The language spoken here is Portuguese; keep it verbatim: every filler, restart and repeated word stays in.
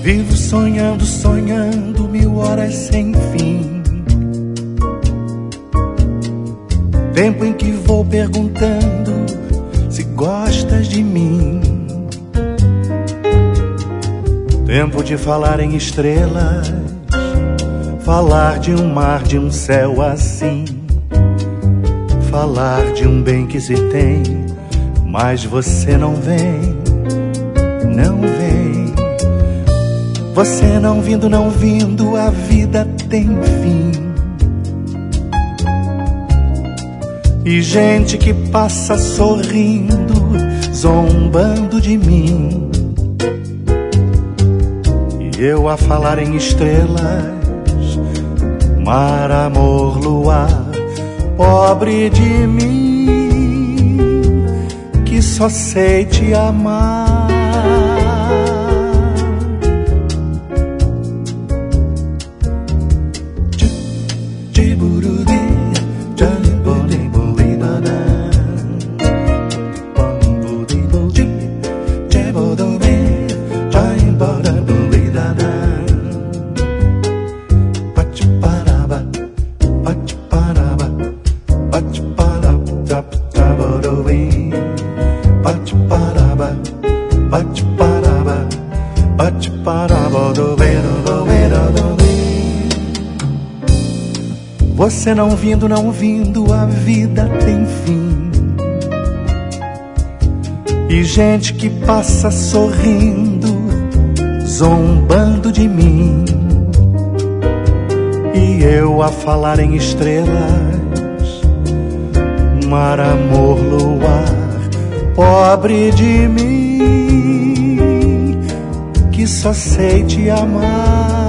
Vivo sonhando, sonhando mil horas sem fim. Tempo em que vou perguntando se gostas de mim. Tempo de falar em estrelas, falar de um mar, de um céu assim, falar de um bem que se tem, mas você não vem, não vem. Você não vindo, não vindo, a vida tem fim. E gente que passa sorrindo, zombando de mim. E eu a falar em estrelas, mar, amor, luar, pobre de mim, que só sei te amar. Você não vindo, não vindo, a vida tem fim. E gente que passa sorrindo, zombando de mim. E eu a falar em estrelas, mar, amor, luar, pobre de mim, que só sei te amar.